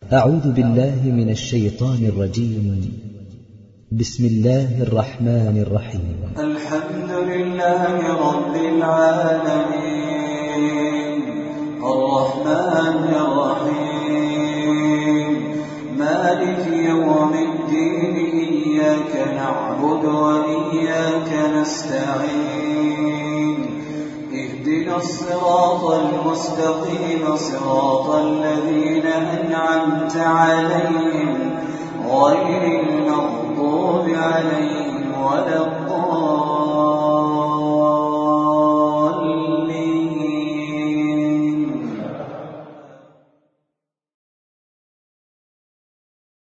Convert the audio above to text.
أعوذ بالله من الشيطان الرجيم. بسم الله الرحمن الرحيم. الحمد لله رب العالمين الرحمن الرحيم مالك يوم الدين إياك نعبد وإياك نستعين اهدنا الصراط المستقيم صراط الذين أنعمت عليهم غير المغضوب عليهم ولا الضالين